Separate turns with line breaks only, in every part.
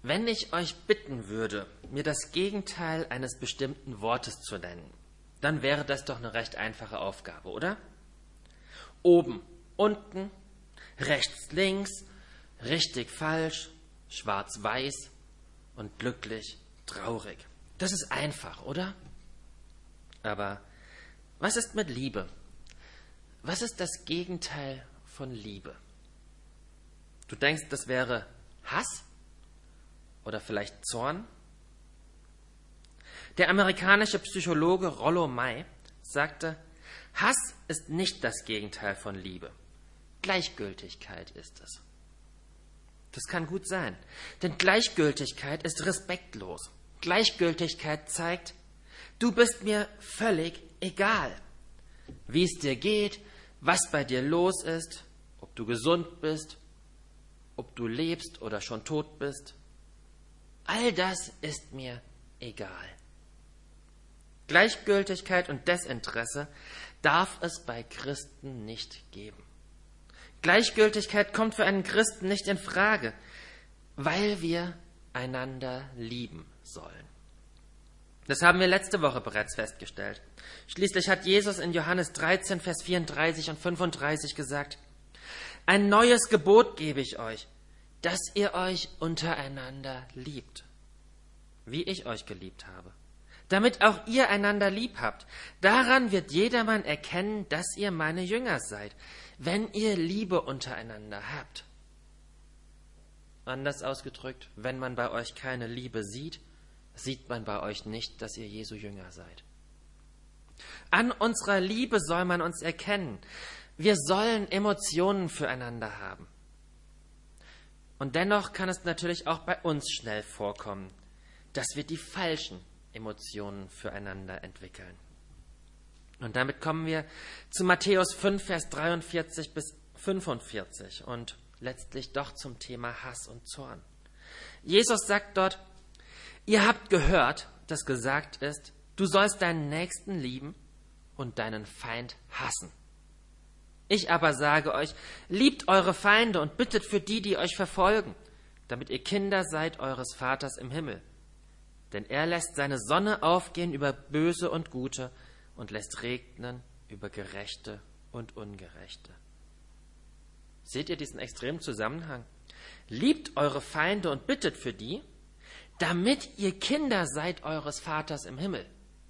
Wenn ich euch bitten würde, mir das Gegenteil eines bestimmten Wortes zu nennen, dann wäre das doch eine recht einfache Aufgabe, oder? Oben, unten, rechts, links, richtig, falsch, schwarz-weiß und glücklich, traurig. Das ist einfach, oder? Aber was ist mit Liebe? Was ist das Gegenteil von Liebe? Du denkst, das wäre Hass? Oder vielleicht Zorn? Der amerikanische Psychologe Rollo May sagte, Hass ist nicht das Gegenteil von Liebe. Gleichgültigkeit ist es. Das kann gut sein, denn Gleichgültigkeit ist respektlos. Gleichgültigkeit zeigt, du bist mir völlig egal, wie es dir geht, was bei dir los ist, ob du gesund bist, ob du lebst oder schon tot bist. All das ist mir egal. Gleichgültigkeit und Desinteresse darf es bei Christen nicht geben. Gleichgültigkeit kommt für einen Christen nicht in Frage, weil wir einander lieben sollen. Das haben wir letzte Woche bereits festgestellt. Schließlich hat Jesus in Johannes 13, Vers 34 und 35 gesagt, ein neues Gebot gebe ich euch, dass ihr euch untereinander liebt, wie ich euch geliebt habe, damit auch ihr einander lieb habt. Daran wird jedermann erkennen, dass ihr meine Jünger seid, wenn ihr Liebe untereinander habt. Anders ausgedrückt, wenn man bei euch keine Liebe sieht, sieht man bei euch nicht, dass ihr Jesu Jünger seid. An unserer Liebe soll man uns erkennen. Wir sollen Emotionen füreinander haben. Und dennoch kann es natürlich auch bei uns schnell vorkommen, dass wir die falschen Emotionen füreinander entwickeln. Und damit kommen wir zu Matthäus 5, Vers 43 bis 45 und letztlich doch zum Thema Hass und Zorn. Jesus sagt dort, ihr habt gehört, dass gesagt ist, du sollst deinen Nächsten lieben und deinen Feind hassen. Ich aber sage euch, liebt eure Feinde und bittet für die, die euch verfolgen, damit ihr Kinder seid eures Vaters im Himmel. Denn er lässt seine Sonne aufgehen über Böse und Gute und lässt regnen über Gerechte und Ungerechte. Seht ihr diesen extremen Zusammenhang? Liebt eure Feinde und bittet für die, damit ihr Kinder seid eures Vaters im Himmel.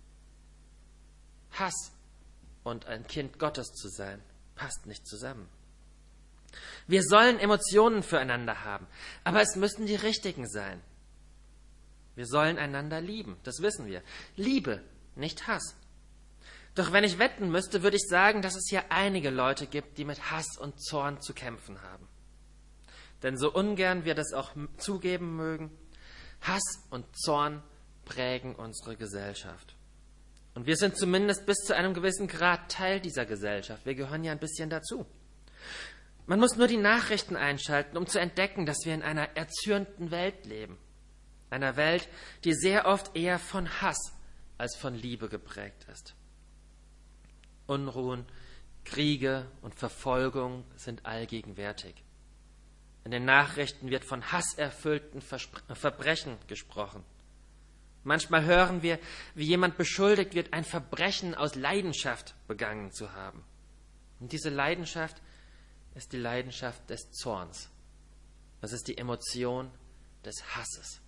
Hass und ein Kind Gottes zu sein, passt nicht zusammen. Wir sollen Emotionen füreinander haben, aber es müssen die richtigen sein. Wir sollen einander lieben, das wissen wir. Liebe, nicht Hass. Doch wenn ich wetten müsste, würde ich sagen, dass es hier einige Leute gibt, die mit Hass und Zorn zu kämpfen haben. Denn so ungern wir das auch zugeben mögen, Hass und Zorn prägen unsere Gesellschaft. Und wir sind zumindest bis zu einem gewissen Grad Teil dieser Gesellschaft. Wir gehören ja ein bisschen dazu. Man muss nur die Nachrichten einschalten, um zu entdecken, dass wir in einer erzürnten Welt leben. Einer Welt, die sehr oft eher von Hass als von Liebe geprägt ist. Unruhen, Kriege und Verfolgung sind allgegenwärtig. In den Nachrichten wird von hasserfüllten Verbrechen gesprochen. Manchmal hören wir, wie jemand beschuldigt wird, ein Verbrechen aus Leidenschaft begangen zu haben. Und diese Leidenschaft ist die Leidenschaft des Zorns. Das ist die Emotion des Hasses.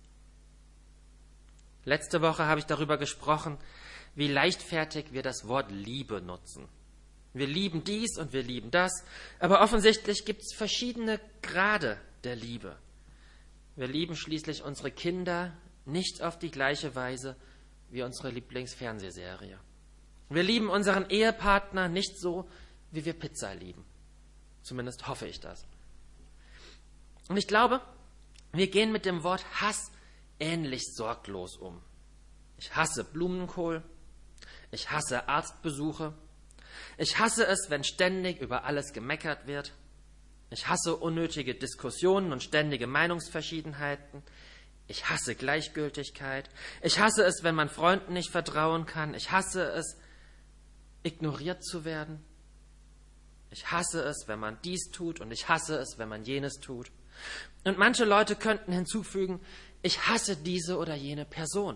Letzte Woche habe ich darüber gesprochen, wie leichtfertig wir das Wort Liebe nutzen. Wir lieben dies und wir lieben das, aber offensichtlich gibt es verschiedene Grade der Liebe. Wir lieben schließlich unsere Kinder nicht auf die gleiche Weise wie unsere Lieblingsfernsehserie. Wir lieben unseren Ehepartner nicht so, wie wir Pizza lieben. Zumindest hoffe ich das. Und ich glaube, wir gehen mit dem Wort Hass ähnlich sorglos um. Ich hasse Blumenkohl. Ich hasse Arztbesuche. Ich hasse es, wenn ständig über alles gemeckert wird. Ich hasse unnötige Diskussionen und ständige Meinungsverschiedenheiten. Ich hasse Gleichgültigkeit. Ich hasse es, wenn man Freunden nicht vertrauen kann. Ich hasse es, ignoriert zu werden. Ich hasse es, wenn man dies tut und ich hasse es, wenn man jenes tut. Und manche Leute könnten hinzufügen, ich hasse diese oder jene Person.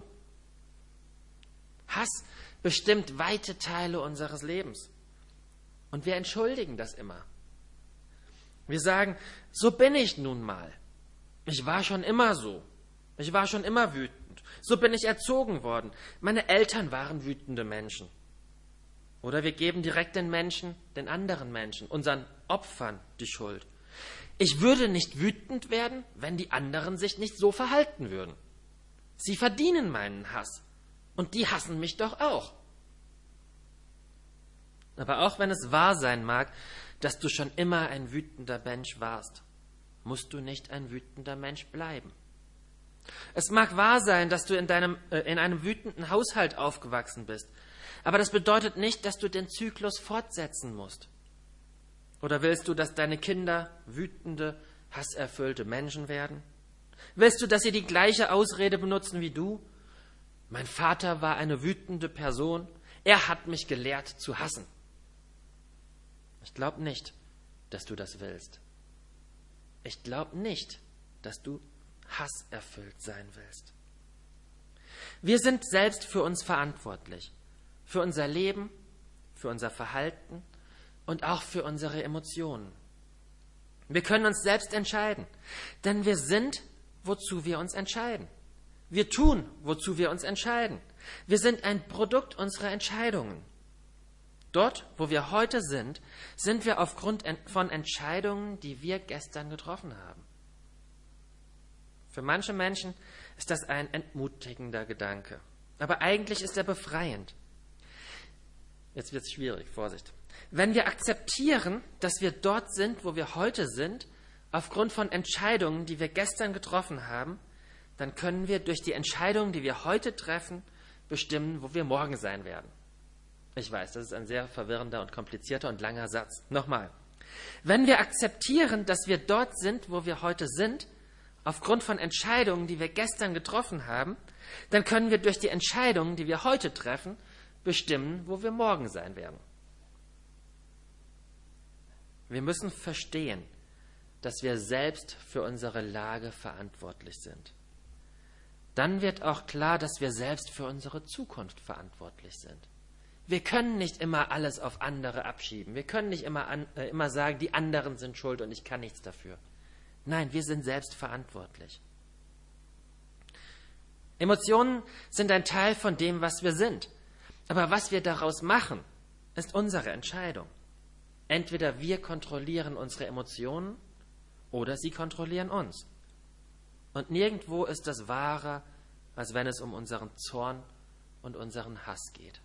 Hass bestimmt weite Teile unseres Lebens. Und wir entschuldigen das immer. Wir sagen, so bin ich nun mal. Ich war schon immer so. Ich war schon immer wütend. So bin ich erzogen worden. Meine Eltern waren wütende Menschen. Oder wir geben direkt den Menschen, den anderen Menschen, unseren Opfern die Schuld. Ich würde nicht wütend werden, wenn die anderen sich nicht so verhalten würden. Sie verdienen meinen Hass. Und die hassen mich doch auch. Aber auch wenn es wahr sein mag, dass du schon immer ein wütender Mensch warst, musst du nicht ein wütender Mensch bleiben. Es mag wahr sein, dass du in einem wütenden Haushalt aufgewachsen bist, aber das bedeutet nicht, dass du den Zyklus fortsetzen musst. Oder willst du, dass deine Kinder wütende, hasserfüllte Menschen werden? Willst du, dass sie die gleiche Ausrede benutzen wie du? Mein Vater war eine wütende Person, er hat mich gelehrt zu hassen. Ich glaube nicht, dass du das willst. Ich glaube nicht, dass du hasserfüllt sein willst. Wir sind selbst für uns verantwortlich, für unser Leben, für unser Verhalten und auch für unsere Emotionen. Wir können uns selbst entscheiden, denn wir sind, wozu wir uns entscheiden. Wir tun, wozu wir uns entscheiden. Wir sind ein Produkt unserer Entscheidungen. Dort, wo wir heute sind, sind wir aufgrund von Entscheidungen, die wir gestern getroffen haben. Für manche Menschen ist das ein entmutigender Gedanke, aber eigentlich ist er befreiend. Jetzt wird es schwierig, Vorsicht. Wenn wir akzeptieren, dass wir dort sind, wo wir heute sind, aufgrund von Entscheidungen, die wir gestern getroffen haben, dann können wir durch die Entscheidungen, die wir heute treffen, bestimmen, wo wir morgen sein werden. Ich weiß, das ist ein sehr verwirrender und komplizierter und langer Satz. Nochmal. Wenn wir akzeptieren, dass wir dort sind, wo wir heute sind, aufgrund von Entscheidungen, die wir gestern getroffen haben, dann können wir durch die Entscheidungen, die wir heute treffen, bestimmen, wo wir morgen sein werden. Wir müssen verstehen, dass wir selbst für unsere Lage verantwortlich sind. Dann wird auch klar, dass wir selbst für unsere Zukunft verantwortlich sind. Wir können nicht immer alles auf andere abschieben. Wir können nicht immer sagen, die anderen sind schuld und ich kann nichts dafür. Nein, wir sind selbst verantwortlich. Emotionen sind ein Teil von dem, was wir sind. Aber was wir daraus machen, ist unsere Entscheidung. Entweder wir kontrollieren unsere Emotionen oder sie kontrollieren uns. Und nirgendwo ist das wahrer, als wenn es um unseren Zorn und unseren Hass geht.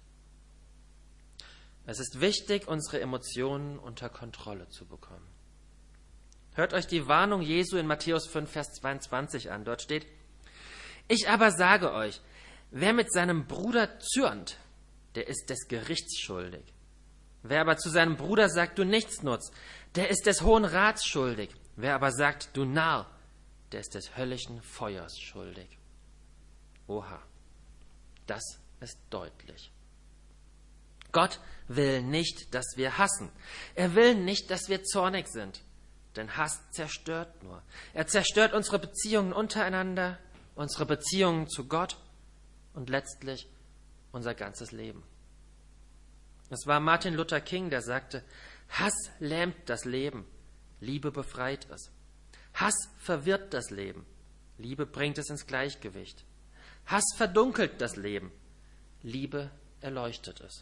Es ist wichtig, unsere Emotionen unter Kontrolle zu bekommen. Hört euch die Warnung Jesu in Matthäus 5, Vers 22 an. Dort steht: Ich aber sage euch, wer mit seinem Bruder zürnt, der ist des Gerichts schuldig. Wer aber zu seinem Bruder sagt, du Nichtsnutz, der ist des Hohen Rats schuldig. Wer aber sagt, du Narr, der ist des höllischen Feuers schuldig. Oha, das ist deutlich. Gott will nicht, dass wir hassen. Er will nicht, dass wir zornig sind. Denn Hass zerstört nur. Er zerstört unsere Beziehungen untereinander, unsere Beziehungen zu Gott und letztlich unser ganzes Leben. Es war Martin Luther King, der sagte, Hass lähmt das Leben, Liebe befreit es. Hass verwirrt das Leben, Liebe bringt es ins Gleichgewicht. Hass verdunkelt das Leben, Liebe erleuchtet es.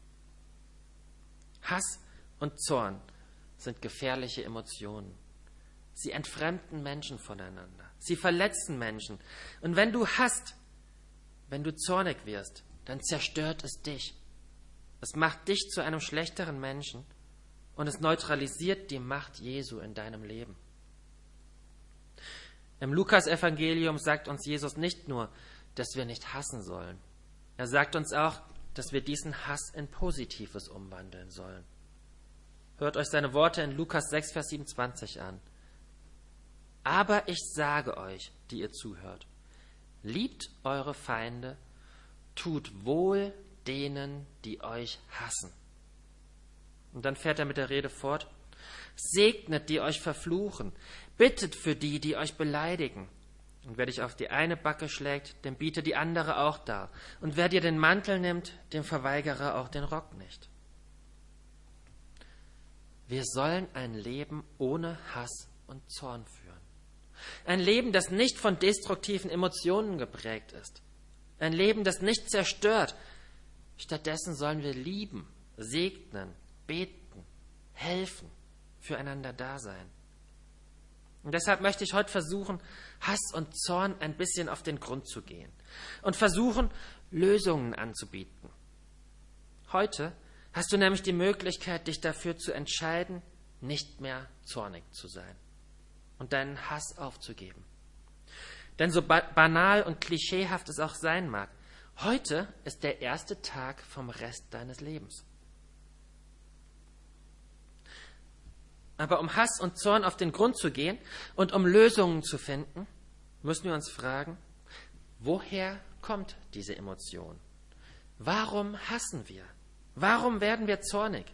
Hass und Zorn sind gefährliche Emotionen. Sie entfremden Menschen voneinander. Sie verletzen Menschen. Und wenn du hasst, wenn du zornig wirst, dann zerstört es dich. Es macht dich zu einem schlechteren Menschen und es neutralisiert die Macht Jesu in deinem Leben. Im Lukas-Evangelium sagt uns Jesus nicht nur, dass wir nicht hassen sollen. Er sagt uns auch, dass wir diesen Hass in Positives umwandeln sollen. Hört euch seine Worte in Lukas 6, Vers 27 an. Aber ich sage euch, die ihr zuhört, liebt eure Feinde, tut wohl denen, die euch hassen. Und dann fährt er mit der Rede fort. Segnet, die euch verfluchen, Bittet für die, die euch beleidigen. Und wer dich auf die eine Backe schlägt, dem biete die andere auch dar. Und wer dir den Mantel nimmt, dem verweigere auch den Rock nicht. Wir sollen ein Leben ohne Hass und Zorn führen. Ein Leben, das nicht von destruktiven Emotionen geprägt ist. Ein Leben, das nicht zerstört. Stattdessen sollen wir lieben, segnen, beten, helfen, füreinander da sein. Und deshalb möchte ich heute versuchen, Hass und Zorn ein bisschen auf den Grund zu gehen und versuchen, Lösungen anzubieten. Heute hast du nämlich die Möglichkeit, dich dafür zu entscheiden, nicht mehr zornig zu sein und deinen Hass aufzugeben. Denn so banal und klischeehaft es auch sein mag, heute ist der erste Tag vom Rest deines Lebens. Aber um Hass und Zorn auf den Grund zu gehen und um Lösungen zu finden, müssen wir uns fragen, woher kommt diese Emotion? Warum hassen wir? Warum werden wir zornig?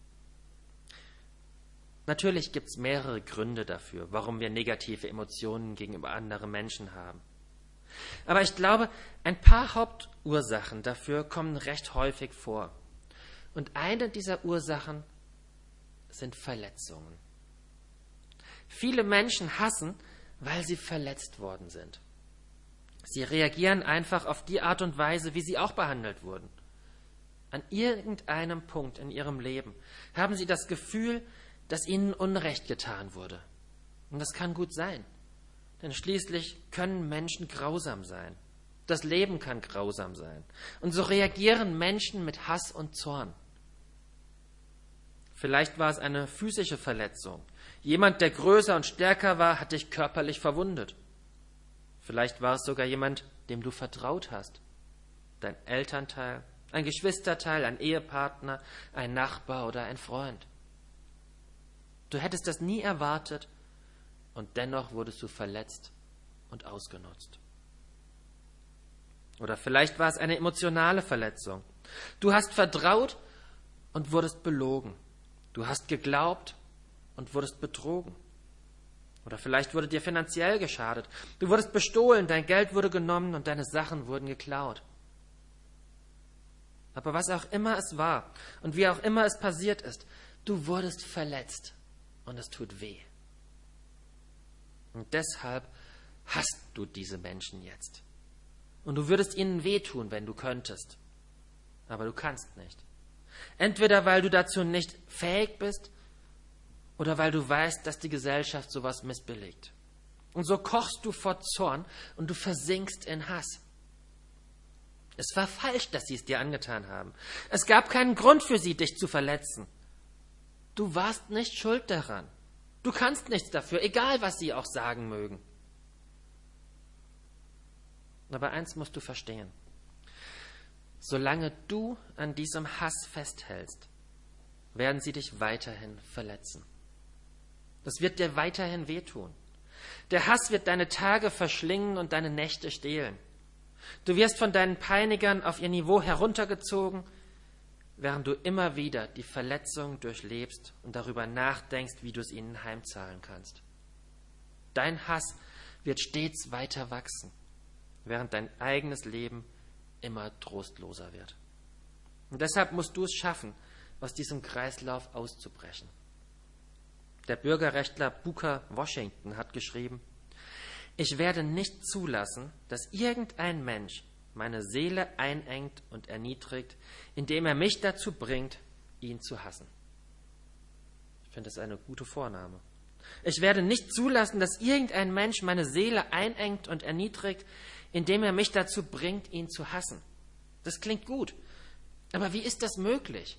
Natürlich gibt es mehrere Gründe dafür, warum wir negative Emotionen gegenüber anderen Menschen haben. Aber ich glaube, ein paar Hauptursachen dafür kommen recht häufig vor. Und eine dieser Ursachen sind Verletzungen. Viele Menschen hassen, weil sie verletzt worden sind. Sie reagieren einfach auf die Art und Weise, wie sie auch behandelt wurden. An irgendeinem Punkt in ihrem Leben haben sie das Gefühl, dass ihnen Unrecht getan wurde. Und das kann gut sein, denn schließlich können Menschen grausam sein. Das Leben kann grausam sein. Und so reagieren Menschen mit Hass und Zorn. Vielleicht war es eine physische Verletzung. Jemand, der größer und stärker war, hat dich körperlich verwundet. Vielleicht war es sogar jemand, dem du vertraut hast. Dein Elternteil, ein Geschwisterteil, ein Ehepartner, ein Nachbar oder ein Freund. Du hättest das nie erwartet und dennoch wurdest du verletzt und ausgenutzt. Oder vielleicht war es eine emotionale Verletzung. Du hast vertraut und wurdest belogen. Du hast geglaubt und wurdest betrogen. Oder vielleicht wurde dir finanziell geschadet. Du wurdest bestohlen, dein Geld wurde genommen und deine Sachen wurden geklaut. Aber was auch immer es war und wie auch immer es passiert ist, du wurdest verletzt und es tut weh. Und deshalb hasst du diese Menschen jetzt. Und du würdest ihnen wehtun, wenn du könntest. Aber du kannst nicht. Entweder weil du dazu nicht fähig bist oder weil du weißt, dass die Gesellschaft sowas missbilligt. Und so kochst du vor Zorn und du versinkst in Hass. Es war falsch, dass sie es dir angetan haben. Es gab keinen Grund für sie, dich zu verletzen. Du warst nicht schuld daran. Du kannst nichts dafür, egal was sie auch sagen mögen. Aber eins musst du verstehen. Solange du an diesem Hass festhältst, werden sie dich weiterhin verletzen. Das wird dir weiterhin wehtun. Der Hass wird deine Tage verschlingen und deine Nächte stehlen. Du wirst von deinen Peinigern auf ihr Niveau heruntergezogen, während du immer wieder die Verletzung durchlebst und darüber nachdenkst, wie du es ihnen heimzahlen kannst. Dein Hass wird stets weiter wachsen, während dein eigenes Leben immer trostloser wird. Und deshalb musst du es schaffen, aus diesem Kreislauf auszubrechen. Der Bürgerrechtler Booker Washington hat geschrieben: Ich werde nicht zulassen, dass irgendein Mensch meine Seele einengt und erniedrigt, indem er mich dazu bringt, ihn zu hassen. Ich finde das eine gute Vornahme. Ich werde nicht zulassen, dass irgendein Mensch meine Seele einengt und erniedrigt, indem er mich dazu bringt, ihn zu hassen. Das klingt gut. Aber wie ist das möglich?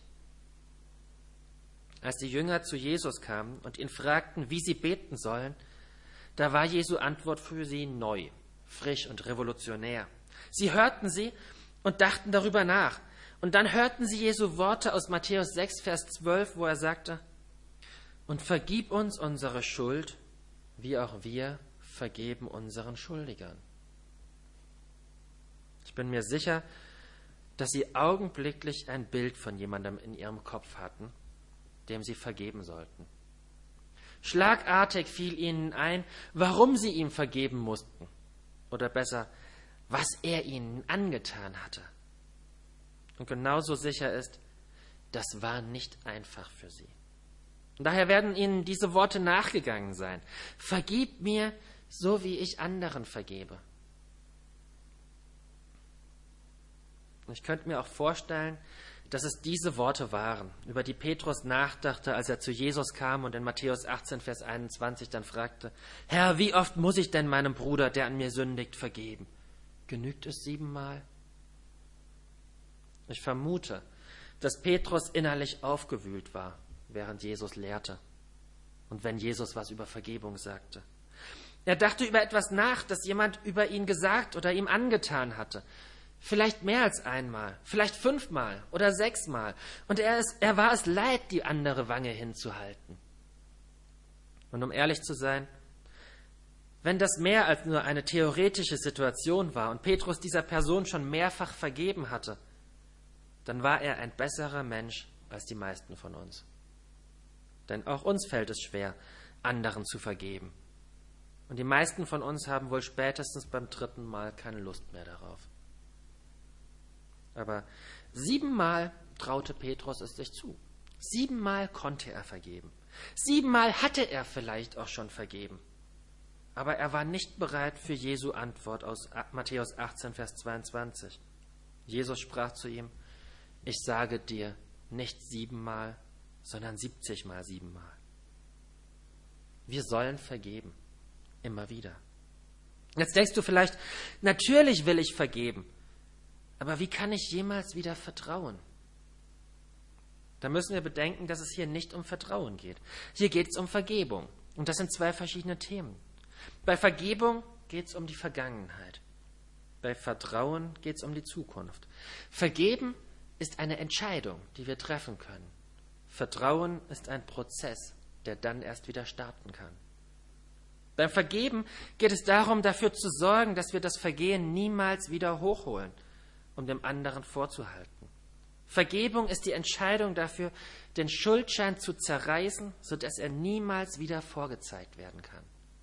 Als die Jünger zu Jesus kamen und ihn fragten, wie sie beten sollen, da war Jesu Antwort für sie neu, frisch und revolutionär. Sie hörten sie und dachten darüber nach. Und dann hörten sie Jesu Worte aus Matthäus 6, Vers 12, wo er sagte: Und vergib uns unsere Schuld, wie auch wir vergeben unseren Schuldigern. Ich bin mir sicher, dass sie augenblicklich ein Bild von jemandem in ihrem Kopf hatten, dem sie vergeben sollten. Schlagartig fiel ihnen ein, warum sie ihm vergeben mussten. Oder besser, was er ihnen angetan hatte. Und genauso sicher ist, das war nicht einfach für sie. Und daher werden ihnen diese Worte nachgegangen sein. Vergib mir, so wie ich anderen vergebe. Ich könnte mir auch vorstellen, dass es diese Worte waren, über die Petrus nachdachte, als er zu Jesus kam und in Matthäus 18, Vers 21 dann fragte, Herr, wie oft muss ich denn meinem Bruder, der an mir sündigt, vergeben? Genügt es 7-mal? Ich vermute, dass Petrus innerlich aufgewühlt war, während Jesus lehrte und wenn Jesus was über Vergebung sagte. Er dachte über etwas nach, das jemand über ihn gesagt oder ihm angetan hatte. Vielleicht mehr als einmal, vielleicht 5-mal oder 6-mal. Und er war es leid, die andere Wange hinzuhalten. Und um ehrlich zu sein, wenn das mehr als nur eine theoretische Situation war und Petrus dieser Person schon mehrfach vergeben hatte, dann war er ein besserer Mensch als die meisten von uns. Denn auch uns fällt es schwer, anderen zu vergeben. Und die meisten von uns haben wohl spätestens beim 3. Mal keine Lust mehr darauf. Aber 7-mal traute Petrus es sich zu. 7-mal konnte er vergeben. 7-mal hatte er vielleicht auch schon vergeben. Aber er war nicht bereit für Jesu Antwort aus Matthäus 18, Vers 22. Jesus sprach zu ihm, ich sage dir, nicht 7-mal, sondern 70-mal 7-mal. Wir sollen vergeben. Immer wieder. Jetzt denkst du vielleicht, natürlich will ich vergeben. Aber wie kann ich jemals wieder vertrauen? Da müssen wir bedenken, dass es hier nicht um Vertrauen geht. Hier geht es um Vergebung. Und das sind 2 verschiedene Themen. Bei Vergebung geht es um die Vergangenheit. Bei Vertrauen geht es um die Zukunft. Vergeben ist eine Entscheidung, die wir treffen können. Vertrauen ist ein Prozess, der dann erst wieder starten kann. Beim Vergeben geht es darum, dafür zu sorgen, dass wir das Vergehen niemals wieder hochholen, um dem anderen vorzuhalten. Vergebung ist die Entscheidung dafür, den Schuldschein zu zerreißen, sodass er niemals wieder vorgezeigt werden kann.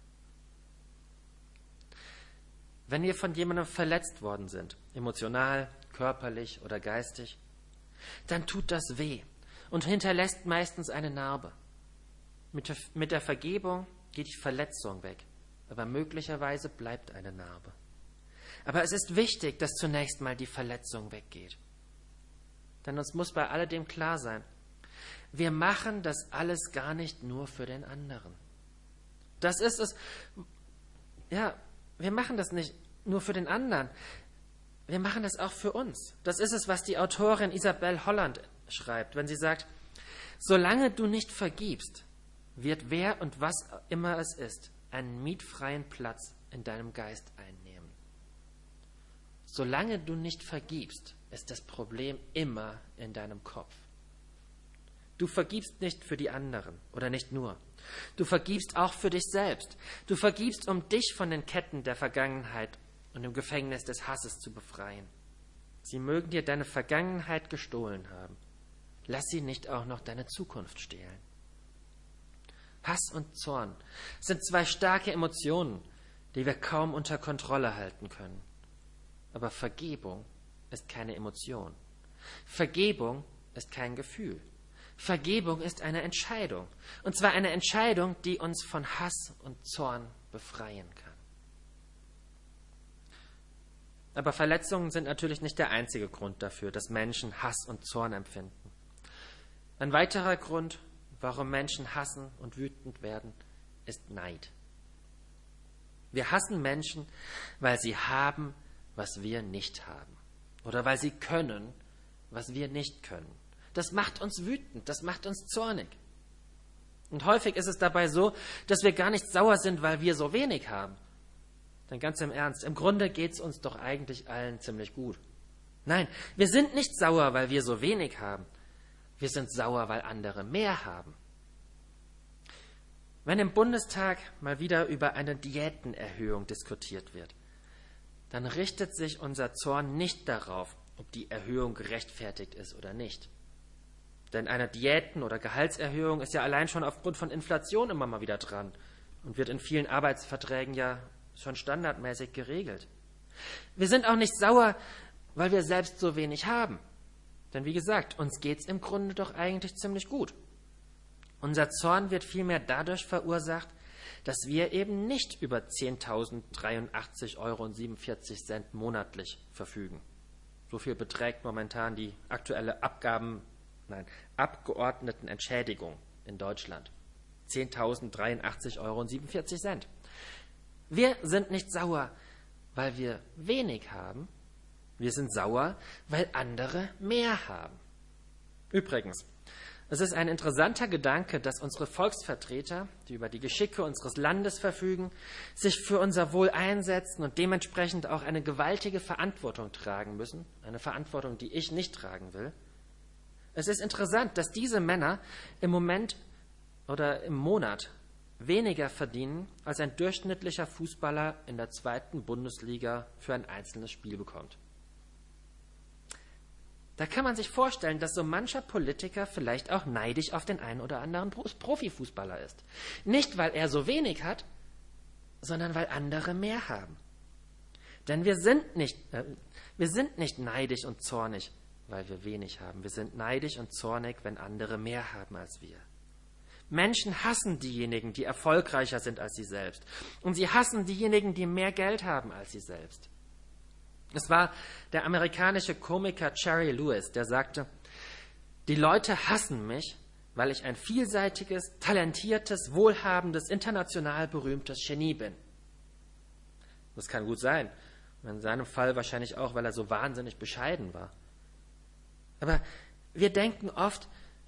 Wenn wir von jemandem verletzt worden sind, emotional, körperlich oder geistig, dann tut das weh und hinterlässt meistens eine Narbe. Mit der Vergebung geht die Verletzung weg, aber möglicherweise bleibt eine Narbe. Aber es ist wichtig, dass zunächst mal die Verletzung weggeht. Denn uns muss bei alledem klar sein, wir machen das alles gar nicht nur für den anderen. Das ist es, ja, wir machen das nicht nur für den anderen, wir machen das auch für uns. Das ist es, was die Autorin Isabel Holland schreibt, wenn sie sagt, solange du nicht vergibst, wird wer und was immer es ist, einen mietfreien Platz in deinem Geist einnehmen. Solange du nicht vergibst, ist das Problem immer in deinem Kopf. Du vergibst nicht für die anderen oder nicht nur. Du vergibst auch für dich selbst. Du vergibst, um dich von den Ketten der Vergangenheit und dem Gefängnis des Hasses zu befreien. Sie mögen dir deine Vergangenheit gestohlen haben. Lass sie nicht auch noch deine Zukunft stehlen. Hass und Zorn sind 2 starke Emotionen, die wir kaum unter Kontrolle halten können. Aber Vergebung ist keine Emotion. Vergebung ist kein Gefühl. Vergebung ist eine Entscheidung. Und zwar eine Entscheidung, die uns von Hass und Zorn befreien kann. Aber Verletzungen sind natürlich nicht der einzige Grund dafür, dass Menschen Hass und Zorn empfinden. Ein weiterer Grund, warum Menschen hassen und wütend werden, ist Neid. Wir hassen Menschen, weil sie haben, was wir nicht haben. Oder weil sie können, was wir nicht können. Das macht uns wütend, das macht uns zornig. Und häufig ist es dabei so, dass wir gar nicht sauer sind, weil wir so wenig haben. Denn ganz im Ernst, im Grunde geht es uns doch eigentlich allen ziemlich gut. Nein, wir sind nicht sauer, weil wir so wenig haben. Wir sind sauer, weil andere mehr haben. Wenn im Bundestag mal wieder über eine Diätenerhöhung diskutiert wird, dann richtet sich unser Zorn nicht darauf, ob die Erhöhung gerechtfertigt ist oder nicht. Denn eine Diäten- oder Gehaltserhöhung ist ja allein schon aufgrund von Inflation immer mal wieder dran und wird in vielen Arbeitsverträgen ja schon standardmäßig geregelt. Wir sind auch nicht sauer, weil wir selbst so wenig haben. Denn wie gesagt, uns geht's im Grunde doch eigentlich ziemlich gut. Unser Zorn wird vielmehr dadurch verursacht, dass wir eben nicht über 10.083,47 € monatlich verfügen. So viel beträgt momentan die aktuelle Abgeordnetenentschädigung in Deutschland. 10.083,47 €. Wir sind nicht sauer, weil wir wenig haben. Wir sind sauer, weil andere mehr haben. Übrigens, es ist ein interessanter Gedanke, dass unsere Volksvertreter, die über die Geschicke unseres Landes verfügen, sich für unser Wohl einsetzen und dementsprechend auch eine gewaltige Verantwortung tragen müssen, eine Verantwortung, die ich nicht tragen will. Es ist interessant, dass diese Männer im Moment oder im Monat weniger verdienen, als ein durchschnittlicher Fußballer in der 2. Bundesliga für ein einzelnes Spiel bekommt. Da kann man sich vorstellen, dass so mancher Politiker vielleicht auch neidisch auf den einen oder anderen Profifußballer ist. Nicht, weil er so wenig hat, sondern weil andere mehr haben. Denn wir sind nicht neidisch und zornig, weil wir wenig haben. Wir sind neidisch und zornig, wenn andere mehr haben als wir. Menschen hassen diejenigen, die erfolgreicher sind als sie selbst. Und sie hassen diejenigen, die mehr Geld haben als sie selbst. Es war der amerikanische Komiker Jerry Lewis, der sagte, die Leute hassen mich, weil ich ein vielseitiges, talentiertes, wohlhabendes, international berühmtes Genie bin. Das kann gut sein. In seinem Fall wahrscheinlich auch, weil er so wahnsinnig bescheiden war. Aber wir denken oft,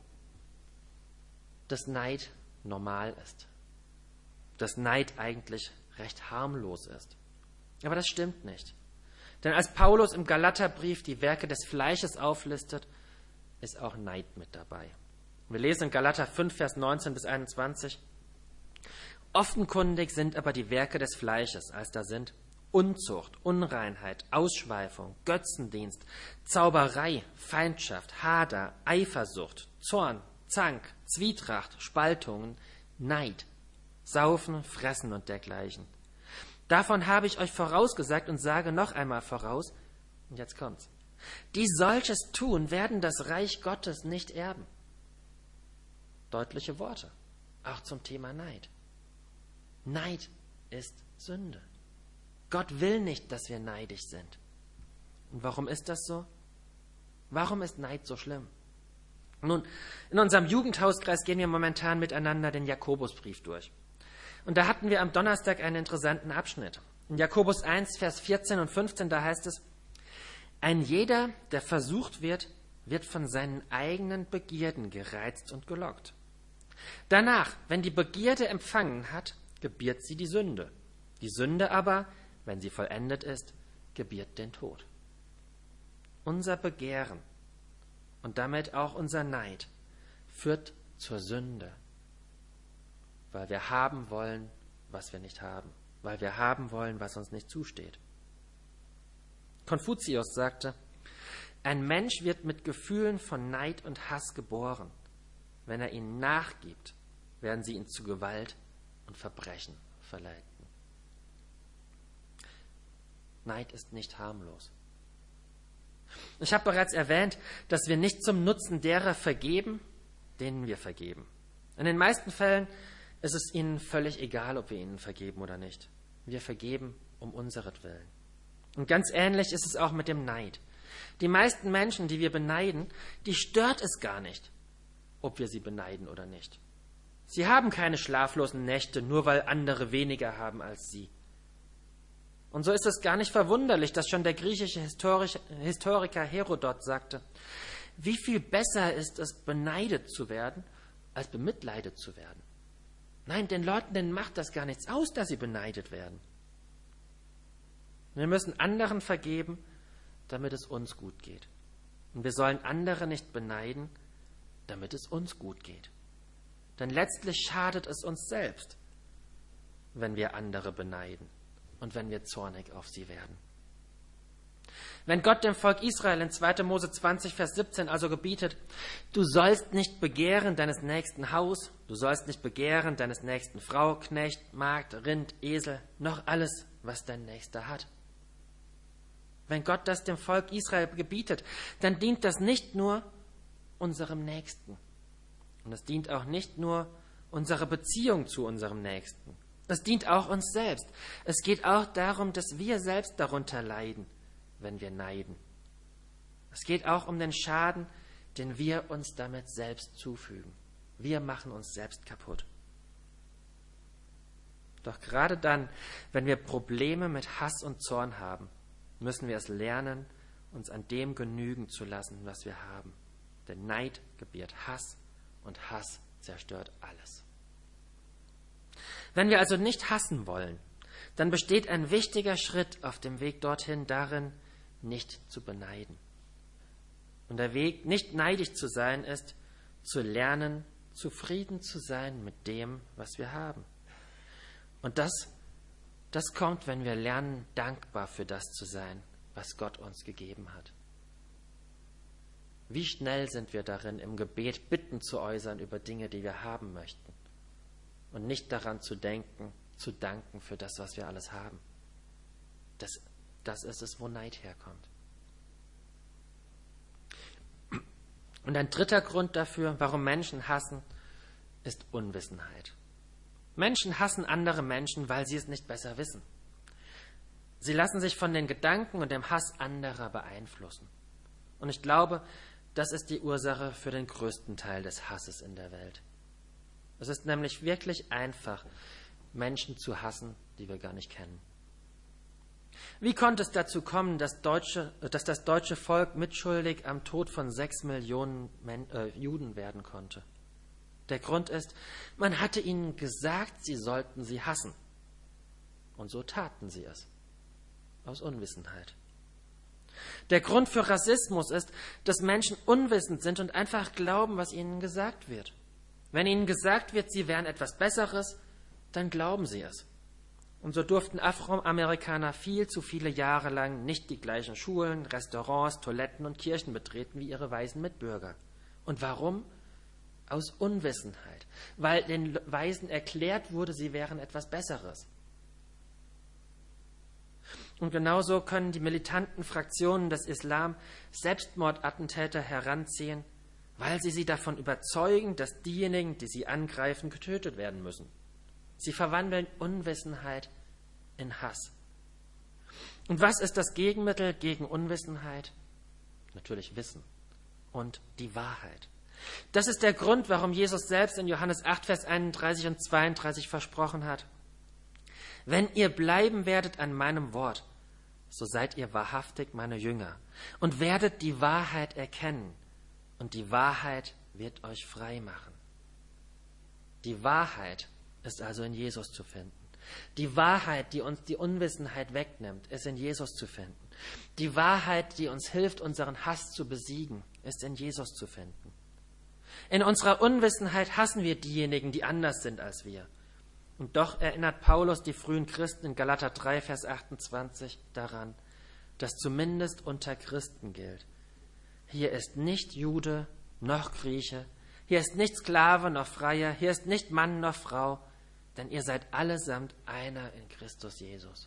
dass Neid normal ist. Dass Neid eigentlich recht harmlos ist. Aber das stimmt nicht. Denn als Paulus im Galaterbrief die Werke des Fleisches auflistet, ist auch Neid mit dabei. Wir lesen in Galater 5, Vers 19 bis 21. Offenkundig sind aber die Werke des Fleisches, als da sind Unzucht, Unreinheit, Ausschweifung, Götzendienst, Zauberei, Feindschaft, Hader, Eifersucht, Zorn, Zank, Zwietracht, Spaltungen, Neid, Saufen, Fressen und dergleichen. Davon habe ich euch vorausgesagt und sage noch einmal voraus, und jetzt kommt's, die solches tun, werden das Reich Gottes nicht erben. Deutliche Worte, auch zum Thema Neid. Neid ist Sünde. Gott will nicht, dass wir neidisch sind. Und warum ist das so? Warum ist Neid so schlimm? Nun, in unserem Jugendhauskreis gehen wir momentan miteinander den Jakobusbrief durch. Und da hatten wir am Donnerstag einen interessanten Abschnitt. In Jakobus 1, Vers 14 und 15, da heißt es, ein jeder, der versucht wird, wird von seinen eigenen Begierden gereizt und gelockt. Danach, wenn die Begierde empfangen hat, gebiert sie die Sünde. Die Sünde aber, wenn sie vollendet ist, gebiert den Tod. Unser Begehren und damit auch unser Neid führt zur Sünde, weil wir haben wollen, was wir nicht haben, weil wir haben wollen, was uns nicht zusteht. Konfuzius sagte, ein Mensch wird mit Gefühlen von Neid und Hass geboren. Wenn er ihnen nachgibt, werden sie ihn zu Gewalt und Verbrechen verleiten. Neid ist nicht harmlos. Ich habe bereits erwähnt, dass wir nicht zum Nutzen derer vergeben, denen wir vergeben. In den meisten Fällen ist es ihnen völlig egal, ob wir ihnen vergeben oder nicht. Wir vergeben um unseretwillen. Und ganz ähnlich ist es auch mit dem Neid. Die meisten Menschen, die wir beneiden, die stört es gar nicht, ob wir sie beneiden oder nicht. Sie haben keine schlaflosen Nächte, nur weil andere weniger haben als sie. Und so ist es gar nicht verwunderlich, dass schon der griechische Historiker Herodot sagte, wie viel besser ist es, beneidet zu werden, als bemitleidet zu werden. Nein, den Leuten, denen macht das gar nichts aus, dass sie beneidet werden. Wir müssen anderen vergeben, damit es uns gut geht. Und wir sollen andere nicht beneiden, damit es uns gut geht. Denn letztlich schadet es uns selbst, wenn wir andere beneiden und wenn wir zornig auf sie werden. Wenn Gott dem Volk Israel in 2. Mose 20, Vers 17 also gebietet, du sollst nicht begehren deines nächsten Haus, du sollst nicht begehren deines nächsten Frau, Knecht, Magd, Rind, Esel, noch alles, was dein Nächster hat. Wenn Gott das dem Volk Israel gebietet, dann dient das nicht nur unserem Nächsten. Und es dient auch nicht nur unserer Beziehung zu unserem Nächsten. Es dient auch uns selbst. Es geht auch darum, dass wir selbst darunter leiden, wenn wir neiden. Es geht auch um den Schaden, den wir uns damit selbst zufügen. Wir machen uns selbst kaputt. Doch gerade dann, wenn wir Probleme mit Hass und Zorn haben, müssen wir es lernen, uns an dem genügen zu lassen, was wir haben. Denn Neid gebiert Hass und Hass zerstört alles. Wenn wir also nicht hassen wollen, dann besteht ein wichtiger Schritt auf dem Weg dorthin darin, nicht zu beneiden. Und der Weg, nicht neidisch zu sein, ist, zu lernen, zufrieden zu sein mit dem, was wir haben. Und das kommt, wenn wir lernen, dankbar für das zu sein, was Gott uns gegeben hat. Wie schnell sind wir darin, im Gebet Bitten zu äußern über Dinge, die wir haben möchten, und nicht daran zu denken, zu danken für das, was wir alles haben. Das ist es, wo Neid herkommt. Und ein dritter Grund dafür, warum Menschen hassen, ist Unwissenheit. Menschen hassen andere Menschen, weil sie es nicht besser wissen. Sie lassen sich von den Gedanken und dem Hass anderer beeinflussen. Und ich glaube, das ist die Ursache für den größten Teil des Hasses in der Welt. Es ist nämlich wirklich einfach, Menschen zu hassen, die wir gar nicht kennen. Wie konnte es dazu kommen, dass das deutsche Volk mitschuldig am Tod von 6 Millionen Juden werden konnte? Der Grund ist, man hatte ihnen gesagt, sie sollten sie hassen. Und so taten sie es. Aus Unwissenheit. Der Grund für Rassismus ist, dass Menschen unwissend sind und einfach glauben, was ihnen gesagt wird. Wenn ihnen gesagt wird, sie wären etwas Besseres, dann glauben sie es. Und so durften Afroamerikaner viel zu viele Jahre lang nicht die gleichen Schulen, Restaurants, Toiletten und Kirchen betreten wie ihre weißen Mitbürger. Und warum? Aus Unwissenheit, weil den Weisen erklärt wurde, sie wären etwas Besseres. Und genauso können die militanten Fraktionen des Islam Selbstmordattentäter heranziehen, weil sie davon überzeugen, dass diejenigen, die sie angreifen, getötet werden müssen. Sie verwandeln Unwissenheit in Hass. Und was ist das Gegenmittel gegen Unwissenheit? Natürlich Wissen und die Wahrheit. Das ist der Grund, warum Jesus selbst in Johannes 8, Vers 31 und 32 versprochen hat: Wenn ihr bleiben werdet an meinem Wort, so seid ihr wahrhaftig meine Jünger und werdet die Wahrheit erkennen, und die Wahrheit wird euch frei machen. Die Wahrheit ist also in Jesus zu finden. Die Wahrheit, die uns die Unwissenheit wegnimmt, ist in Jesus zu finden. Die Wahrheit, die uns hilft, unseren Hass zu besiegen, ist in Jesus zu finden. In unserer Unwissenheit hassen wir diejenigen, die anders sind als wir. Und doch erinnert Paulus die frühen Christen in Galater 3, Vers 28 daran, dass zumindest unter Christen gilt: Hier ist nicht Jude noch Grieche, hier ist nicht Sklave noch Freier, hier ist nicht Mann noch Frau, denn ihr seid allesamt einer in Christus Jesus.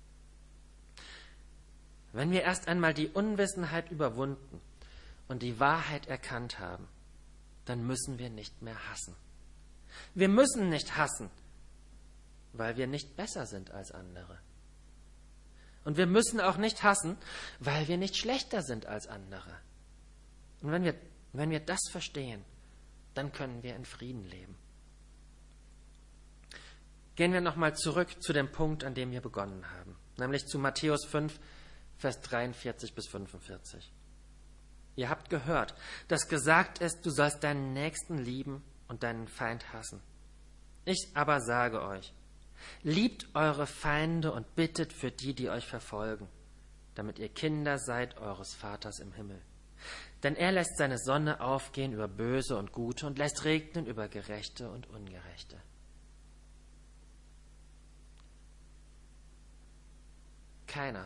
Wenn wir erst einmal die Unwissenheit überwunden und die Wahrheit erkannt haben, dann müssen wir nicht mehr hassen. Wir müssen nicht hassen, weil wir nicht besser sind als andere. Und wir müssen auch nicht hassen, weil wir nicht schlechter sind als andere. Und wenn wir das verstehen, dann können wir in Frieden leben. Gehen wir nochmal zurück zu dem Punkt, an dem wir begonnen haben, nämlich zu Matthäus 5, Vers 43 bis 45. Ihr habt gehört, dass gesagt ist, du sollst deinen Nächsten lieben und deinen Feind hassen. Ich aber sage euch: Liebt eure Feinde und bittet für die, die euch verfolgen, damit ihr Kinder seid eures Vaters im Himmel. Denn er lässt seine Sonne aufgehen über Böse und Gute und lässt regnen über Gerechte und Ungerechte. Keiner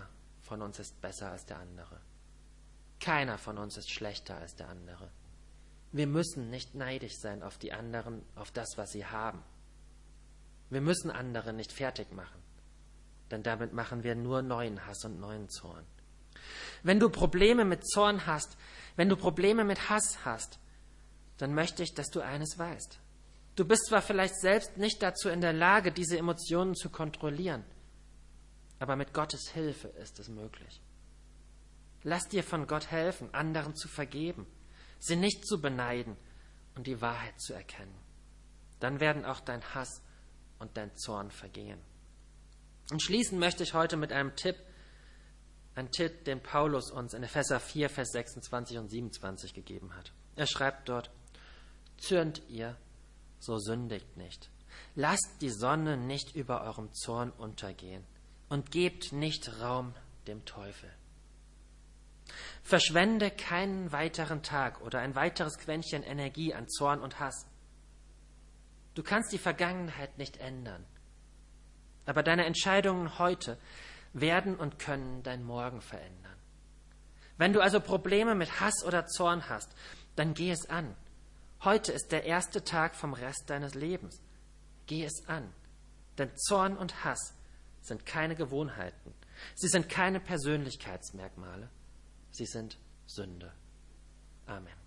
von uns ist besser als der andere. Keiner von uns ist schlechter als der andere. Wir müssen nicht neidisch sein auf die anderen, auf das, was sie haben. Wir müssen andere nicht fertig machen, denn damit machen wir nur neuen Hass und neuen Zorn. Wenn du Probleme mit Zorn hast, wenn du Probleme mit Hass hast, dann möchte ich, dass du eines weißt. Du bist zwar vielleicht selbst nicht dazu in der Lage, diese Emotionen zu kontrollieren, aber mit Gottes Hilfe ist es möglich. Lass dir von Gott helfen, anderen zu vergeben, sie nicht zu beneiden und die Wahrheit zu erkennen. Dann werden auch dein Hass und dein Zorn vergehen. Und schließen möchte ich heute mit einem Tipp, den Paulus uns in Epheser 4, Vers 26 und 27 gegeben hat. Er schreibt dort: Zürnt ihr, so sündigt nicht. Lasst die Sonne nicht über eurem Zorn untergehen und gebt nicht Raum dem Teufel. Verschwende keinen weiteren Tag oder ein weiteres Quäntchen Energie an Zorn und Hass. Du kannst die Vergangenheit nicht ändern, aber deine Entscheidungen heute werden und können dein Morgen verändern. Wenn du also Probleme mit Hass oder Zorn hast, dann geh es an. Heute ist der erste Tag vom Rest deines Lebens. Geh es an, denn Zorn und Hass sind keine Gewohnheiten. Sie sind keine Persönlichkeitsmerkmale. Sie sind Sünde. Amen.